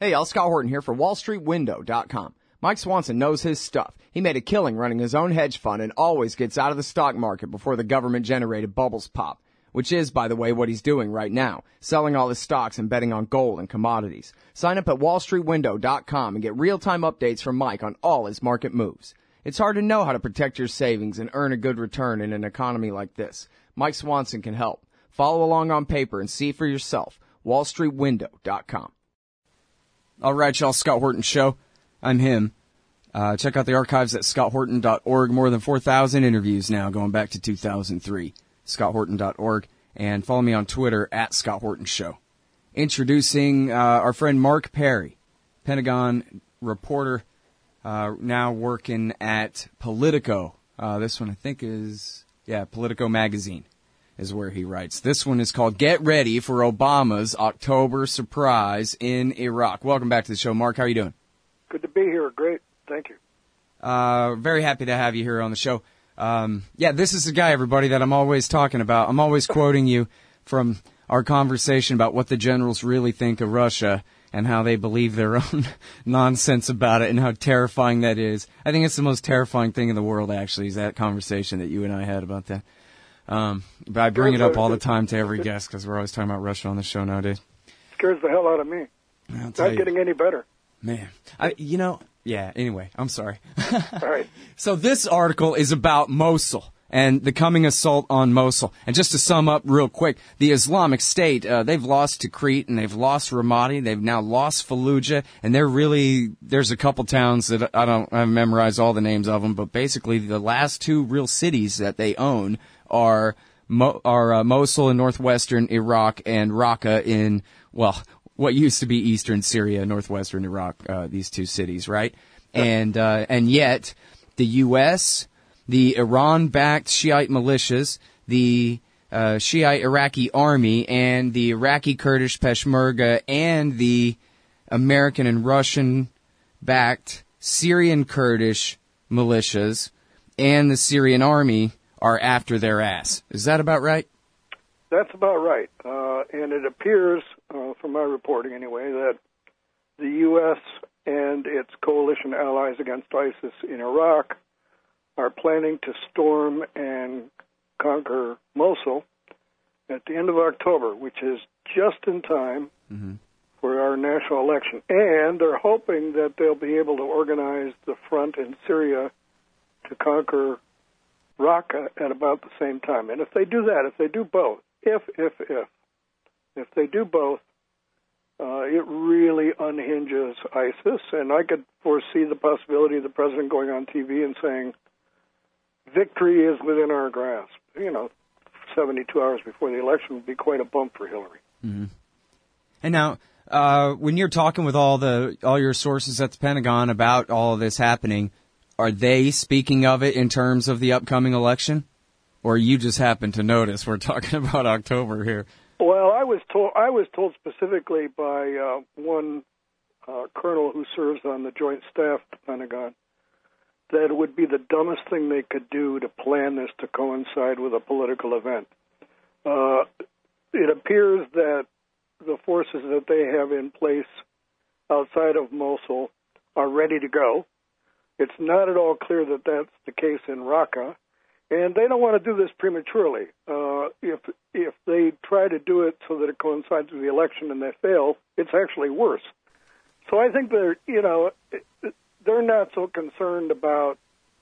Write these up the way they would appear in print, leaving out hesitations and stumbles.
Hey, y'all, Scott Horton here for WallStreetWindow.com. Mike Swanson knows his stuff. He made a killing running his own hedge fund and always gets out of the stock market before the government-generated bubbles pop, which is, by the way, what he's doing right now, selling all his stocks and betting on gold and commodities. Sign up at WallStreetWindow.com and get real-time updates from Mike on all his market moves. It's hard to know how to protect your savings and earn a good return in an economy like this. Mike Swanson can help. Follow along on paper and see for yourself. WallStreetWindow.com. All right, y'all, Scott Horton Show. I'm him. Check out the archives at scotthorton.org. More than 4,000 interviews now going back to 2003. scotthorton.org. And follow me on Twitter at Scott Horton Show. Introducing our friend Mark Perry, Pentagon reporter, now working at Politico. This one I think is, Politico Magazine is where he writes. This one is called Get Ready for Obama's October Surprise in Iraq. Welcome back to the show, Mark. How are you doing? Good to be here. Great. Thank you. Very happy to have you here on the show. This is the guy, everybody, that I'm always talking about. I'm always quoting you from our conversation about what the generals really think of Russia and how they believe their own nonsense about it and how terrifying that is. I think it's the most terrifying thing in the world, actually, is that conversation that you and I had about that. But I bring it up all the time to every guest because we're always talking about Russia on the show nowadays. Scares the hell out of me. Not getting any better. Man. Anyway, I'm sorry. All right. So this article is about Mosul and the coming assault on Mosul. And just to sum up real quick, the Islamic State, they've lost Tikrit and they've lost Ramadi. They've now lost Fallujah. And there's a couple towns that I haven't memorized all the names of them, but basically the last two real cities that they own are Mosul in northwestern Iraq and Raqqa in, what used to be eastern Syria, northwestern Iraq, these two cities, right? And yet the U.S., the Iran-backed Shiite militias, the Shiite Iraqi army, and the Iraqi Kurdish Peshmerga, and the American and Russian-backed Syrian Kurdish militias, and the Syrian army are after their ass. Is that about right? That's about right. And it appears, from my reporting anyway, that the U.S. and its coalition allies against ISIS in Iraq are planning to storm and conquer Mosul at the end of October, which is just in time for our national election. And they're hoping that they'll be able to organize the front in Syria to conquer Raqqa at about the same time. And if they do that, if they do both, if they do both, it really unhinges ISIS. And I could foresee the possibility of the president going on TV and saying, victory is within our grasp. 72 hours before the election would be quite a bump for Hillary. Mm-hmm. And now, when you're talking with all your sources at the Pentagon about all of this happening, are they speaking of it in terms of the upcoming election? Or you just happen to notice we're talking about October here? Well, I was told specifically by one colonel who serves on the Joint Staff at the Pentagon that it would be the dumbest thing they could do to plan this to coincide with a political event. It appears that the forces that they have in place outside of Mosul are ready to go. It's not at all clear that that's the case in Raqqa, and they don't want to do this prematurely. If they try to do it so that it coincides with the election and they fail, it's actually worse. So I think they're not so concerned about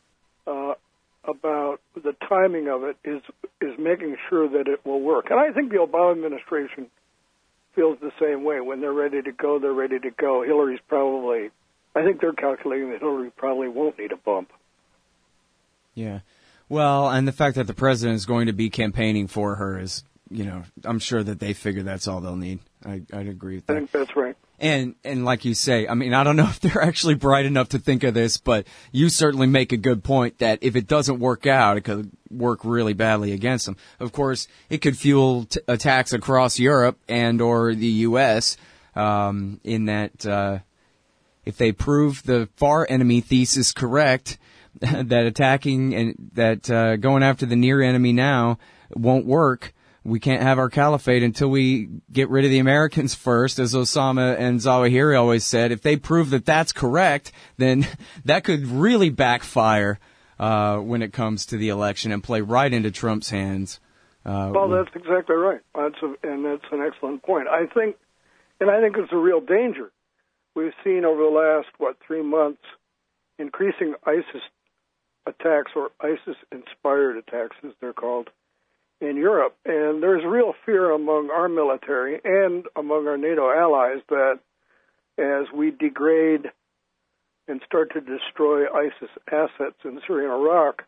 the timing of it is making sure that it will work. And I think the Obama administration feels the same way. When they're ready to go, they're ready to go. I think they're calculating that Hillary probably won't need a bump. Yeah. Well, and the fact that the president is going to be campaigning for her is, I'm sure that they figure that's all they'll need. I'd agree with that. I think that's right. And like you say, I mean, I don't know if they're actually bright enough to think of this, but you certainly make a good point that if it doesn't work out, it could work really badly against them. Of course, it could fuel attacks across Europe and or the U.S. In that if they prove the far enemy thesis correct, that attacking and that going after the near enemy now won't work, we can't have our caliphate until we get rid of the Americans first, as Osama and Zawahiri always said. If they prove that that's correct, then that could really backfire when it comes to the election and play right into Trump's hands. Well, that's exactly right. That's an excellent point. I think it's a real danger. We've seen over the last, 3 months, increasing ISIS attacks, or ISIS-inspired attacks, as they're called, in Europe. And there's real fear among our military and among our NATO allies that as we degrade and start to destroy ISIS assets in Syria and Iraq,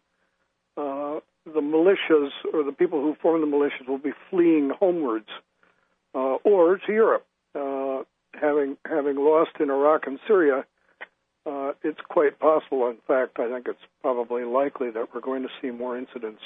the militias, or the people who form the militias, will be fleeing homewards or to Europe. Having lost in Iraq and Syria, it's quite possible. In fact, I think it's probably likely that we're going to see more incidents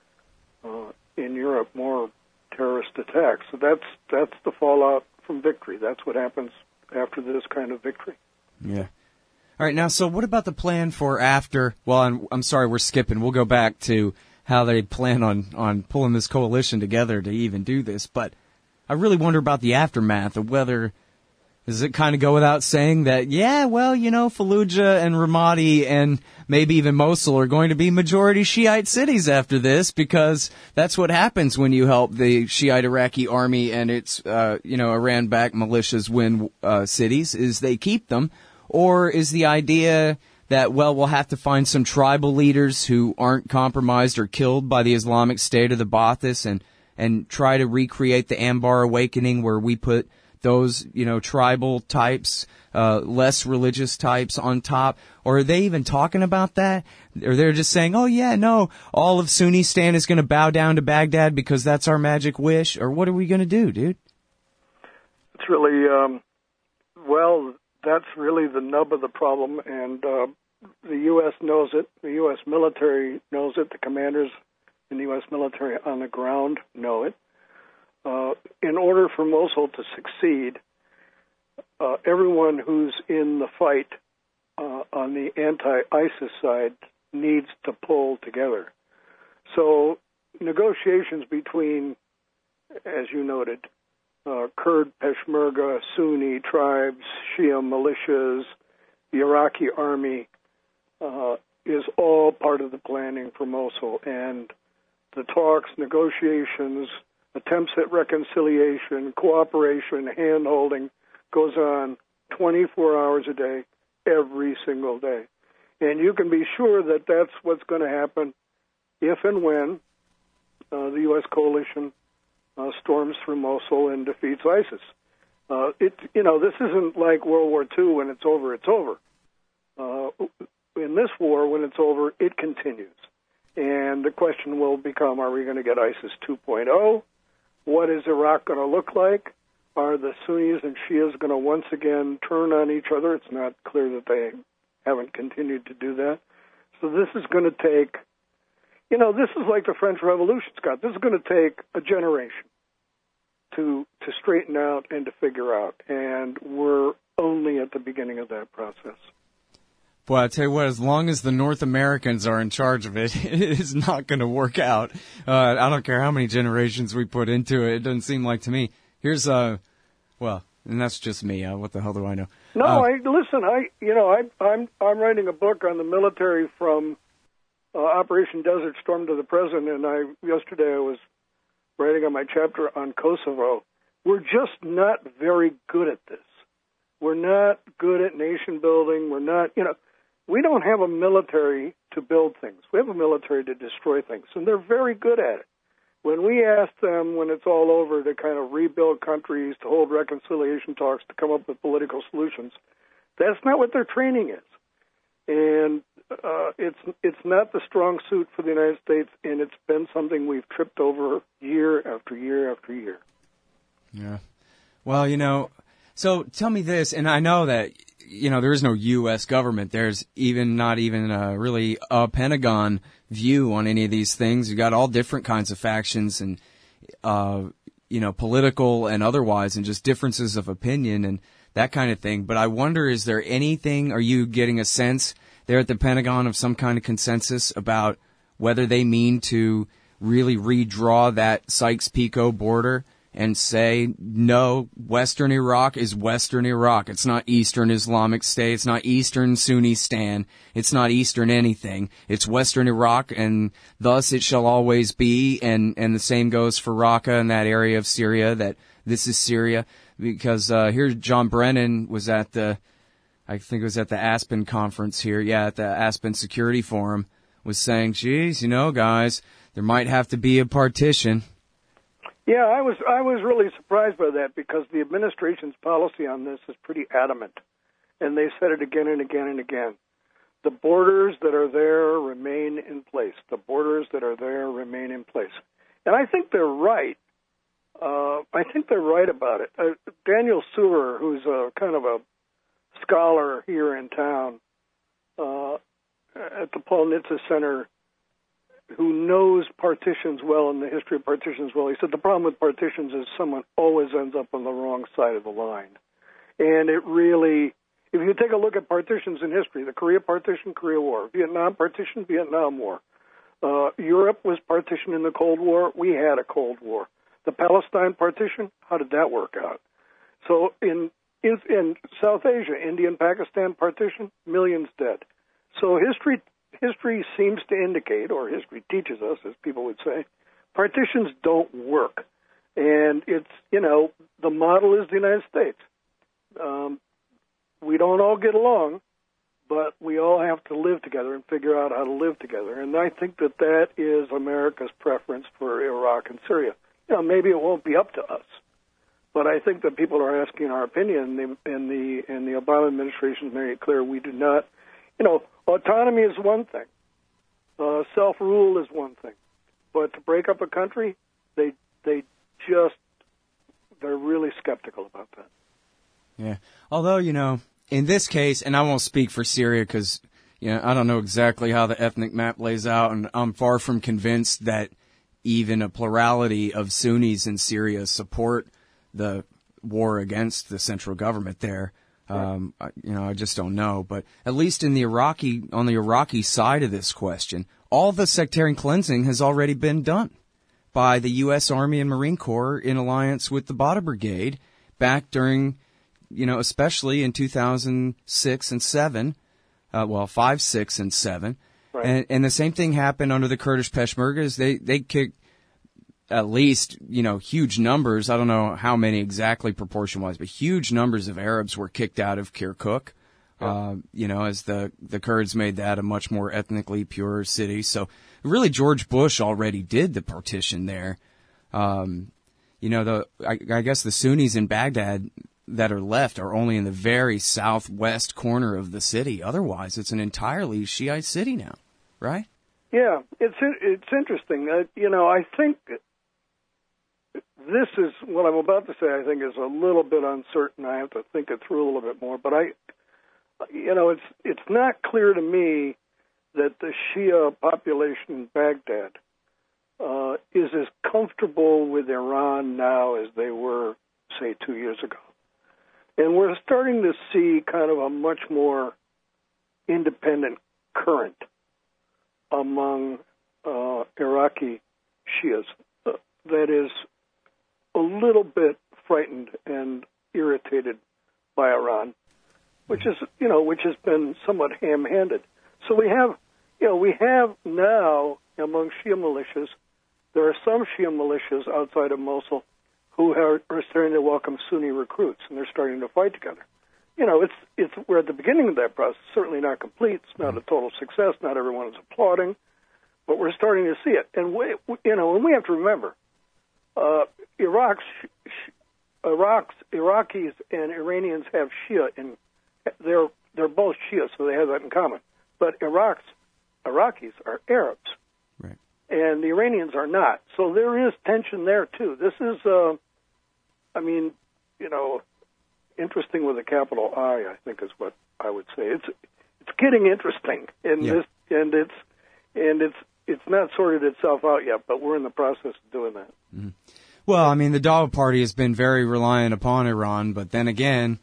in Europe, more terrorist attacks. So that's the fallout from victory. That's what happens after this kind of victory. Yeah. All right. Now, so what about the plan for after? Well, I'm sorry, we're skipping. We'll go back to how they plan on pulling this coalition together to even do this. But I really wonder about the aftermath of whether, does it kind of go without saying that, Fallujah and Ramadi and maybe even Mosul are going to be majority Shiite cities after this, because that's what happens when you help the Shiite Iraqi army and its, Iran-backed militias win cities, is they keep them. Or is the idea that, we'll have to find some tribal leaders who aren't compromised or killed by the Islamic State or the Ba'athis and try to recreate the Anbar Awakening, where we put those, tribal types, less religious types on top? Or are they even talking about that? Or they're just saying, all of Sunnistan is going to bow down to Baghdad because that's our magic wish? Or what are we going to do, dude? It's really, that's really the nub of the problem, and the U.S. knows it. The U.S. military knows it. The commanders in the U.S. military on the ground know it. In order for Mosul to succeed, everyone who's in the fight on the anti-ISIS side needs to pull together. So negotiations between, as you noted, Kurd, Peshmerga, Sunni tribes, Shia militias, the Iraqi army, is all part of the planning for Mosul. And the talks, negotiations, attempts at reconciliation, cooperation, hand-holding goes on 24 hours a day, every single day. And you can be sure that that's what's going to happen if and when the U.S. coalition storms through Mosul and defeats ISIS. This isn't like World War II. When it's over, it's over. In this war, when it's over, it continues. And the question will become, are we going to get ISIS 2.0? What is Iraq going to look like? Are the Sunnis and Shias going to once again turn on each other? It's not clear that they haven't continued to do that. So this is going to take, this is like the French Revolution, Scott. This is going to take a generation to straighten out and to figure out. And we're only at the beginning of that process. Well, I tell you what, as long as the North Americans are in charge of it, it is not going to work out. I don't care how many generations we put into it. It doesn't seem like to me. Here's, and that's just me. What the hell do I know? No, I'm writing a book on the military from Operation Desert Storm to the present, and yesterday I was writing on my chapter on Kosovo. We're just not very good at this. We're not good at nation building. We're not, we don't have a military to build things. We have a military to destroy things, and they're very good at it. When we ask them, when it's all over, to kind of rebuild countries, to hold reconciliation talks, to come up with political solutions, that's not what their training is. And it's not the strong suit for the United States, and it's been something we've tripped over year after year after year. Yeah. Well, so tell me this, and I know that, there is no U.S. government. There's not even really a Pentagon view on any of these things. You've got all different kinds of factions and, political and otherwise, and just differences of opinion and that kind of thing. But I wonder, is there anything, are you getting a sense there at the Pentagon of some kind of consensus about whether they mean to really redraw that Sykes-Picot border and say, no, Western Iraq is Western Iraq. It's not Eastern Islamic State. It's not Eastern Sunnistan. It's not Eastern anything. It's Western Iraq, and thus it shall always be. And the same goes for Raqqa and that area of Syria, that this is Syria. Because here John Brennan was at I think it was at the Aspen conference here. Yeah, at the Aspen Security Forum, was saying, geez, guys, there might have to be a partition. Yeah, I was really surprised by that, because the administration's policy on this is pretty adamant, and they said it again and again and again. The borders that are there remain in place. The borders that are there remain in place. And I think they're right. I think they're right about it. Daniel Sewer, who's a kind of a scholar here in town at the Paul Nitze Center, who knows partitions well and the history of partitions well, he said the problem with partitions is someone always ends up on the wrong side of the line. And it really, if you take a look at partitions in history, the Korea partition, Korea War, Vietnam partition, Vietnam War, Europe was partitioned in the Cold War, we had a Cold War. The Palestine partition, how did that work out? So in South Asia, India and Pakistan partition, millions dead. So history seems to indicate, or history teaches us, as people would say, partitions don't work. And it's, the model is the United States. We don't all get along, but we all have to live together and figure out how to live together. And I think that is America's preference for Iraq and Syria. Maybe it won't be up to us, but I think that people are asking our opinion, and the Obama administration made it clear we do not. Autonomy is one thing, self-rule is one thing, but to break up a country, they're really skeptical about that. Yeah, although in this case, and I won't speak for Syria because I don't know exactly how the ethnic map lays out, and I'm far from convinced that even a plurality of Sunnis in Syria support the war against the central government there. I just don't know. But at least on the Iraqi side of this question, all the sectarian cleansing has already been done by the U.S. Army and Marine Corps in alliance with the Badr Brigade back during, especially in 2006 and 7, 5, 6, and 7. Right. And the same thing happened under the Kurdish Peshmergas. They kicked at least, huge numbers. I don't know how many exactly proportion-wise, but huge numbers of Arabs were kicked out of Kirkuk, as the Kurds made that a much more ethnically pure city. So really George Bush already did the partition there. I guess the Sunnis in Baghdad that are left are only in the very southwest corner of the city. Otherwise, it's an entirely Shiite city now, right? Yeah, it's interesting. I think this is what I'm about to say. I think is a little bit uncertain. I have to think it through a little bit more. But it's not clear to me that the Shia population in Baghdad is as comfortable with Iran now as they were, say, 2 years ago. And we're starting to see kind of a much more independent current among Iraqi Shias that is a little bit frightened and irritated by Iran, which has been somewhat ham-handed. So we have now among Shia militias, there are some Shia militias outside of Mosul who are starting to welcome Sunni recruits, and they're starting to fight together. We're at the beginning of that process. Certainly not complete. It's not a total success. Not everyone is applauding, but we're starting to see it. And we have to remember, Iraqis and Iranians have Shia they're both Shia, so they have that in common. But Iraqis are Arabs, right? And the Iranians are not. So there is tension there too. This is, interesting with a capital I think is what I would say. It's getting interesting in this, and it's not sorted itself out yet, but we're in the process of doing that. Mm-hmm. Well, the Dawa Party has been very reliant upon Iran, but then again,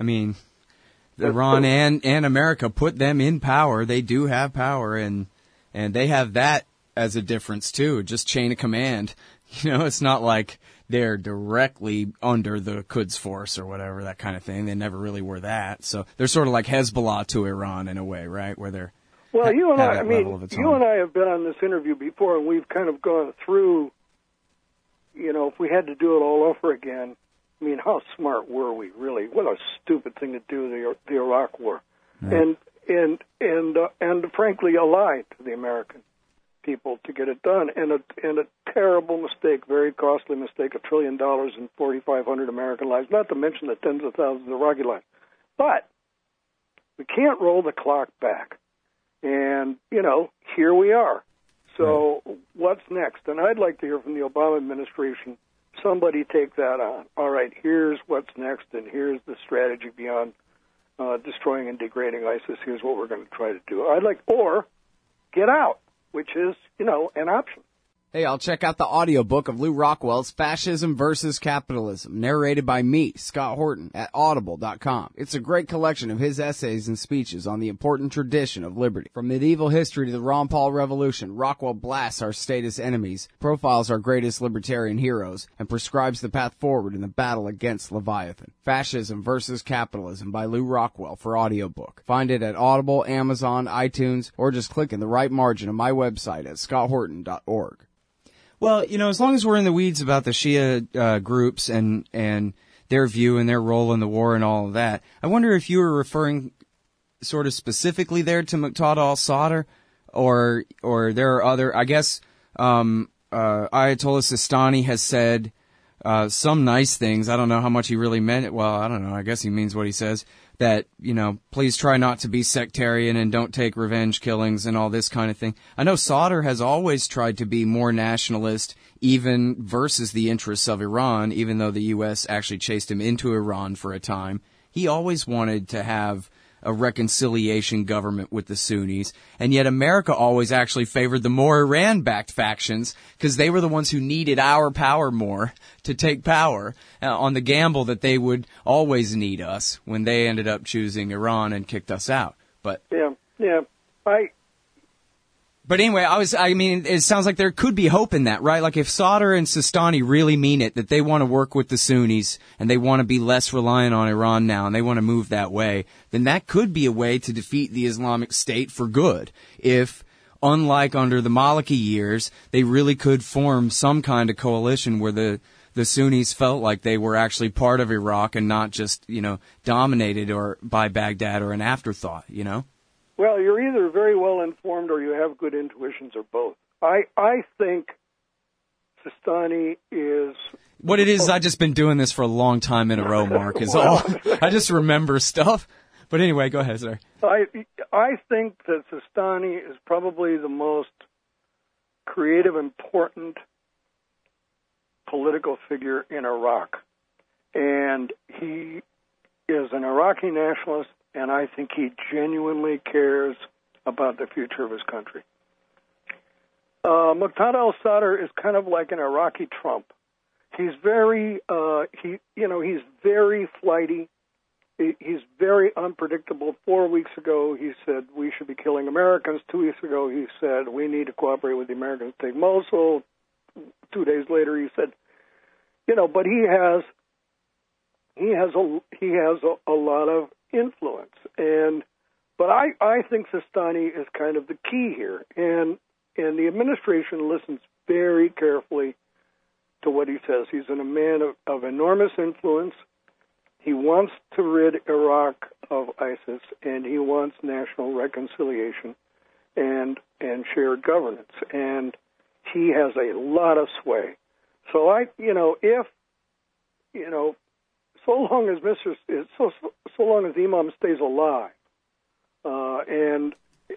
Iran and America put them in power. They do have power, and they have that as a difference too. Just chain of command. You know, it's not like they're directly under the Quds Force or whatever, that kind of thing. They never really were that. So they're sort of like Hezbollah to Iran in a way, right? Where they're well, you and I have been on this interview before, and we've kind of gone through. You know, if we had to do it all over again, I mean, how smart were we really? What a stupid thing to do, the Iraq War, and frankly, a lie to the American people to get it done, and a terrible mistake, very costly mistake, $1 trillion and 4,500 American lives, not to mention the tens of thousands of Iraqi lives. But we can't roll the clock back, and you know, here we are. So what's next? And I'd like to hear from the Obama administration, somebody take that on. All right, here's what's next, and here's the strategy beyond destroying and degrading ISIS. Here's what we're going to try to do. Or get out, which is, you know, an option. Hey, I'll check out the audiobook of Lew Rockwell's Fascism versus Capitalism, narrated by me, Scott Horton, at audible.com. It's a great collection of his essays and speeches on the important tradition of liberty. From medieval history to the Ron Paul Revolution, Rockwell blasts our statist enemies, profiles our greatest libertarian heroes, and prescribes the path forward in the battle against Leviathan. Fascism versus Capitalism by Lew Rockwell for audiobook. Find it at Audible, Amazon, iTunes, or just click in the right margin of my website at scotthorton.org. Well, you know, as long as we're in the weeds about the Shia groups and their view and their role in the war and all of that, I wonder if you were referring sort of specifically there to Muqtada al-Sadr, or there are other. I guess Ayatollah Sistani has said some nice things. I don't know how much he really meant it. Well, I don't know. I guess he means what he says. That, you know, please try not to be sectarian and don't take revenge killings and all this kind of thing. I know Sadr has always tried to be more nationalist, even versus the interests of Iran, even though the U.S. actually chased him into Iran for a time. He always wanted to have a reconciliation government with the Sunnis, and yet America always actually favored the more Iran-backed factions because they were the ones who needed our power more to take power on the gamble that they would always need us when they ended up choosing Iran and kicked us out. But But anyway, it sounds like there could be hope in that, right? Like if Sadr and Sistani really mean it, that they want to work with the Sunnis and they want to be less reliant on Iran now and they want to move that way, then that could be a way to defeat the Islamic State for good. If, unlike under the Maliki years, they really could form some kind of coalition where the Sunnis felt like they were actually part of Iraq and not just, you know, dominated or by Baghdad or an afterthought, you know? Well, you're either very well informed or you have good intuitions or both. I think Sistani is... What it is, I've just been doing this for a long time in a row, Mark, is all. I just remember stuff. But anyway, go ahead, sir. I think that Sistani is probably the most creative, important political figure in Iraq. And he is an Iraqi nationalist, and I think he genuinely cares about the future of his country. Muqtada al-Sadr is kind of like an Iraqi Trump. He's very, he's very flighty. He's very unpredictable. 4 weeks ago, he said we should be killing Americans. 2 weeks ago, he said we need to cooperate with the Americans to take Mosul. 2 days later, he said, but he has a lot of influence, but I think Sistani is kind of the key here, and the administration listens very carefully to what he says. He's a man of enormous influence. He wants to rid Iraq of ISIS, and he wants national reconciliation and shared governance, and he has a lot of sway. So so long as Imam stays alive, and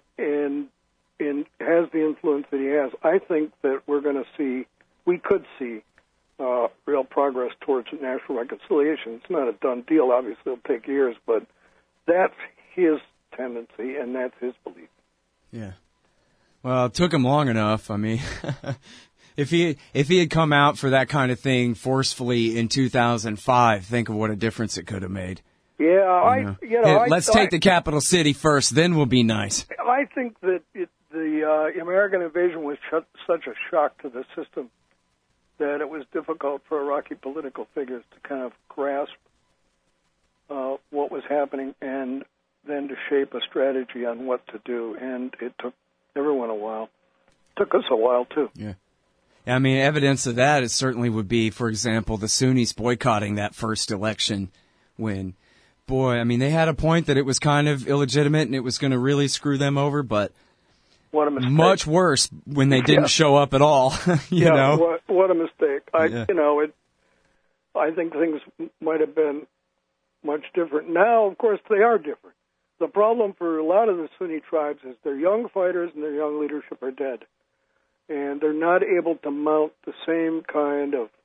has the influence that he has, I think that we could see real progress towards national reconciliation. It's not a done deal. Obviously, it'll take years, but that's his tendency and that's his belief. Yeah. Well, it took him long enough. I mean, if he had come out for that kind of thing forcefully in 2005, think of what a difference it could have made. Yeah, let's take the capital city first, then we'll be nice. I think that the The American invasion was such a shock to the system that it was difficult for Iraqi political figures to kind of grasp what was happening and then to shape a strategy on what to do. And it took everyone a while. It took us a while, too. Yeah. I mean, evidence of that certainly would be, for example, the Sunnis boycotting that first election when, boy, I mean, they had a point that it was kind of illegitimate and it was going to really screw them over, but what a mistake. Much worse when they didn't show up at all, you know? What a mistake. I think things might have been much different. Now, of course, they are different. The problem for a lot of the Sunni tribes is their young fighters and their young leadership are dead. And they're not able to mount the same kind of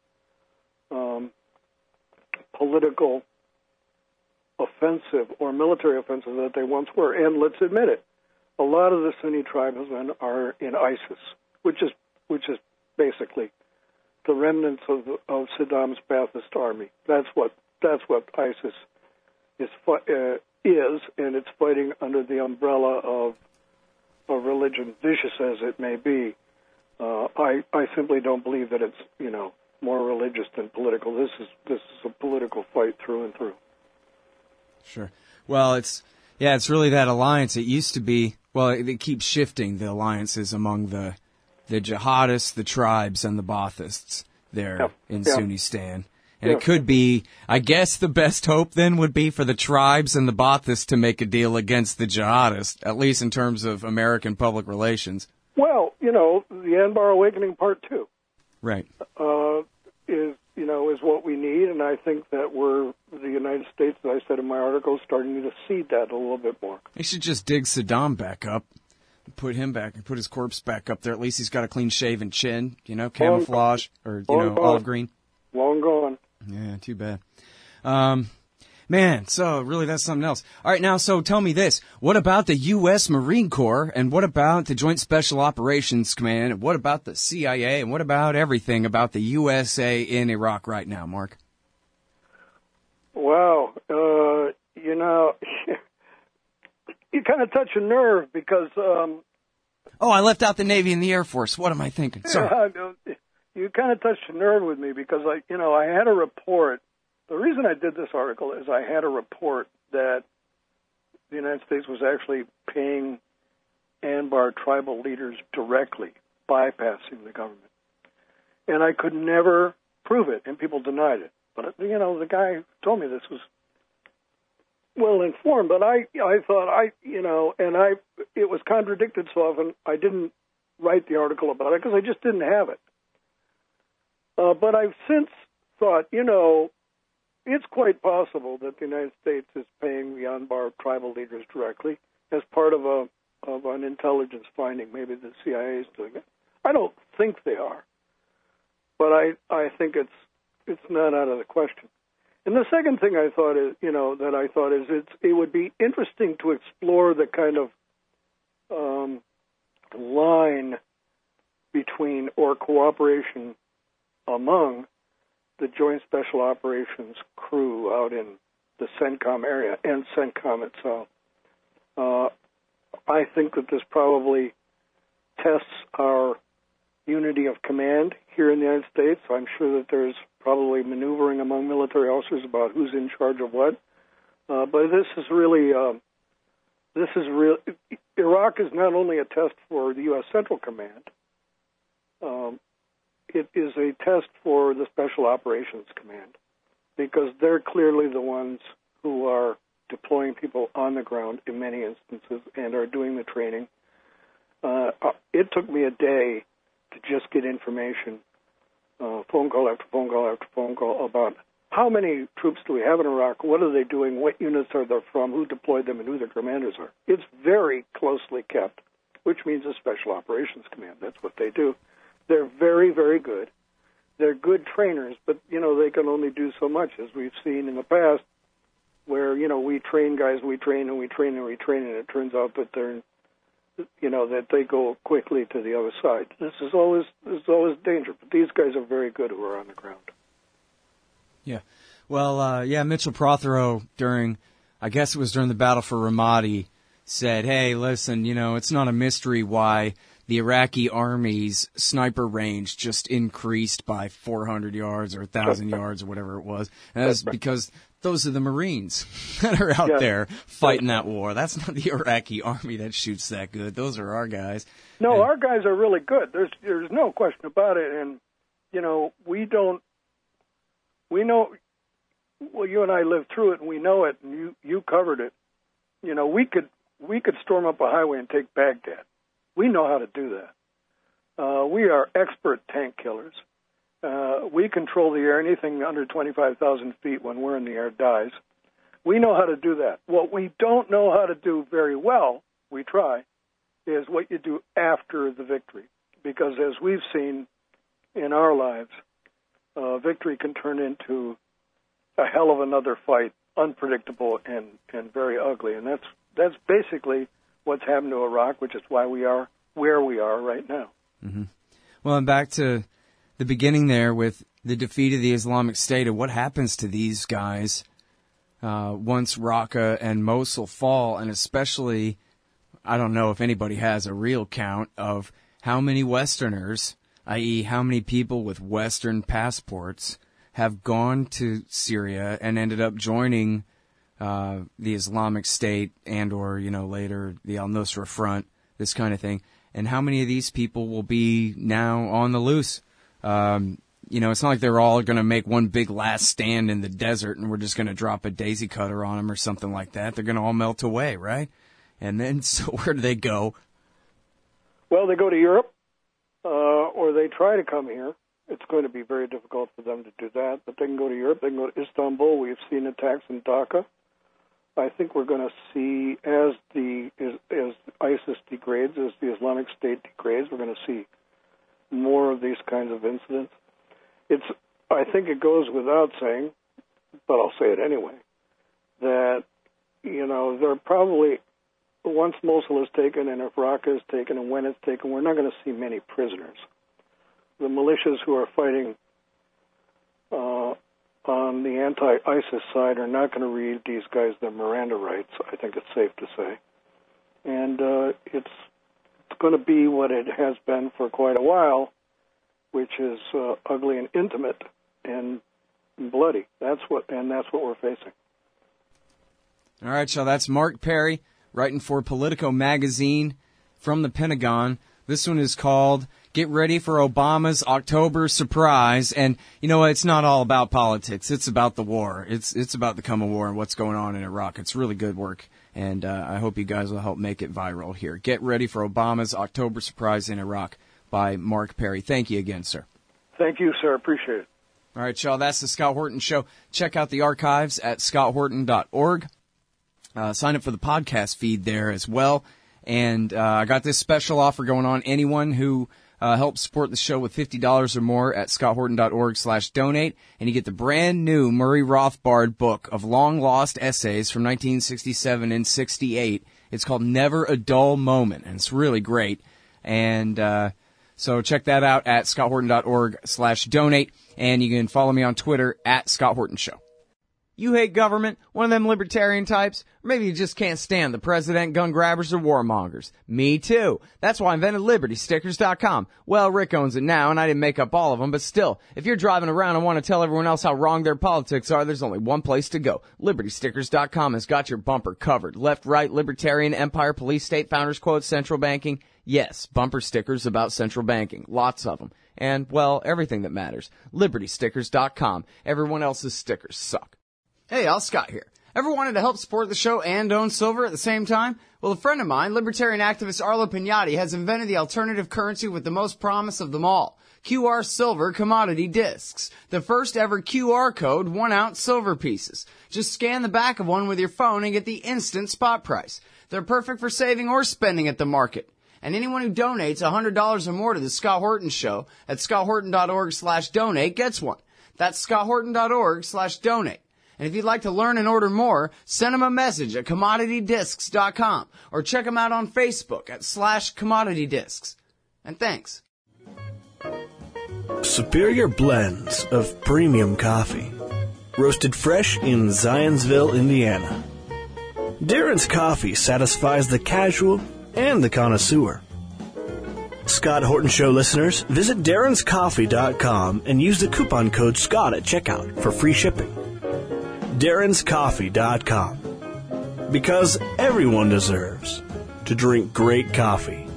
political offensive or military offensive that they once were. And let's admit it, a lot of the Sunni tribesmen are in ISIS, which is basically the remnants of Saddam's Ba'athist army. That's what ISIS is, and it's fighting under the umbrella of a religion, vicious as it may be. I simply don't believe that it's more religious than political. This is a political fight through and through. Sure. Well, it's really that alliance. It used to be. Well, it keeps shifting, the alliances among the jihadists, the tribes, and the Baathists there in Sunnistan. And it could be, I guess the best hope then would be for the tribes and the Baathists to make a deal against the jihadists, at least in terms of American public relations. Well, the Anbar Awakening Part 2. Right. Is what we need, and I think that the United States, as I said in my article, starting to seed that a little bit more. They should just dig Saddam back up, put his corpse back up there. At least he's got a clean-shaven chin, camouflage, or, olive green. Long gone. Yeah, too bad. Man, so really that's something else. All right, now, so tell me this. What about the U.S. Marine Corps, and what about the Joint Special Operations Command, and what about the CIA, and what about everything about the USA in Iraq right now, Mark? Wow. You kind of touch a nerve because... I left out the Navy and the Air Force. What am I thinking? Sorry. You kind of touched a nerve with me because, I had a report. The reason I did this article is I had a report that the United States was actually paying Anbar tribal leaders directly, bypassing the government. And I could never prove it, and people denied it. But, the guy who told me this was well informed, but I thought it was contradicted so often, I didn't write the article about it because I just didn't have it. But I've since thought, it's quite possible that the United States is paying the Anbar tribal leaders directly as part of an intelligence finding. Maybe the CIA is doing it. I don't think they are, but I think it's not out of the question. And the second thing I thought is, it would be interesting to explore the kind of line between or cooperation among the Joint Special Operations crew out in the CENTCOM area and CENTCOM itself. I think that this probably tests our unity of command here in the United States. I'm sure that there's probably maneuvering among military officers about who's in charge of what. But this is really, Iraq is not only a test for the U.S. Central Command, it is a test for the Special Operations Command because they're clearly the ones who are deploying people on the ground in many instances and are doing the training. It took me a day to just get information, phone call after phone call after phone call about how many troops do we have in Iraq, what are they doing, what units are they from, who deployed them, and who their commanders are. It's very closely kept, which means a Special Operations Command. That's what they do. They're very, very good. They're good trainers, but, they can only do so much, as we've seen in the past, where, we train guys, we train, and it turns out that they're, that they go quickly to the other side. This is always danger, but these guys are very good who are on the ground. Yeah. Well, Mitchell Prothero during the Battle for Ramadi said, hey, listen, it's not a mystery why the Iraqi army's sniper range just increased by 400 yards or 1,000 yards or whatever it was. And that's because those are the Marines that are out there fighting that war. That's not the Iraqi army that shoots that good. Those are our guys. No, our guys are really good. There's no question about it. And, we know, well, you and I lived through it and we know it, and you covered it. We could storm up a highway and take Baghdad. We know how to do that. We are expert tank killers. We control the air. Anything under 25,000 feet when we're in the air dies. We know how to do that. What we don't know how to do very well, we try, is what you do after the victory. Because as we've seen in our lives, victory can turn into a hell of another fight, unpredictable and very ugly. And that's basically what's happened to Iraq, which is why we are where we are right now. Mm-hmm. Well, and back to the beginning there with the defeat of the Islamic State and what happens to these guys once Raqqa and Mosul fall, and especially, I don't know if anybody has a real count of how many Westerners, i.e. how many people with Western passports, have gone to Syria and ended up joining the Islamic State and or, later the al-Nusra Front, this kind of thing. And how many of these people will be now on the loose? It's not like they're all going to make one big last stand in the desert and we're just going to drop a daisy cutter on them or something like that. They're going to all melt away, right? And then, so where do they go? Well, they go to Europe, or they try to come here. It's going to be very difficult for them to do that, but they can go to Europe. They can go to Istanbul. We've seen attacks in Dhaka. I think we're going to see, as ISIS degrades, as the Islamic State degrades, we're going to see more of these kinds of incidents. I think it goes without saying, but I'll say it anyway, that, they're probably, once Mosul is taken and if Raqqa is taken and when it's taken, we're not going to see many prisoners. The militias who are fighting on the anti-ISIS side are not going to read these guys their Miranda rights, I think it's safe to say. And it's going to be what it has been for quite a while, which is ugly and intimate and bloody. That's what we're facing. All right, so that's Mark Perry writing for Politico magazine from the Pentagon. This one is called Get Ready for Obama's October Surprise. And, it's not all about politics. It's about the war. It's about the come of war and what's going on in Iraq. It's really good work. And I hope you guys will help make it viral here. Get Ready for Obama's October Surprise in Iraq by Mark Perry. Thank you again, sir. Thank you, sir. Appreciate it. All right, y'all. That's the Scott Horton Show. Check out the archives at scotthorton.org. Sign up for the podcast feed there as well. And I got this special offer going on. Anyone who helps support the show with $50 or more at scotthorton.org/donate, and you get the brand new Murray Rothbard book of long-lost essays from 1967 and 68. It's called Never a Dull Moment, and it's really great. And so check that out at scotthorton.org/donate, and you can follow me on Twitter at Scott Horton Show. You hate government, one of them libertarian types, or maybe you just can't stand the president, gun grabbers, or warmongers. Me too. That's why I invented LibertyStickers.com. Well, Rick owns it now, and I didn't make up all of them, but still, if you're driving around and want to tell everyone else how wrong their politics are, there's only one place to go. LibertyStickers.com has got your bumper covered. Left, right, libertarian, empire, police, state, founders quotes, central banking. Yes, bumper stickers about central banking. Lots of them. And, well, everything that matters. LibertyStickers.com. Everyone else's stickers suck. Hey, Al Scott here. Ever wanted to help support the show and own silver at the same time? Well, a friend of mine, libertarian activist Arlo Pignati, has invented the alternative currency with the most promise of them all. QR Silver Commodity Discs. The first ever QR code 1-ounce silver pieces. Just scan the back of one with your phone and get the instant spot price. They're perfect for saving or spending at the market. And anyone who donates $100 or more to the Scott Horton Show at scotthorton.org/donate gets one. That's scotthorton.org/donate. And if you'd like to learn and order more, send them a message at commoditydiscs.com or check them out on Facebook at /commoditydiscs. And thanks. Superior blends of premium coffee. Roasted fresh in Zionsville, Indiana. Darren's Coffee satisfies the casual and the connoisseur. Scott Horton Show listeners, visit darrenscoffee.com and use the coupon code SCOTT at checkout for free shipping. darrenscoffee.com. Because everyone deserves to drink great coffee.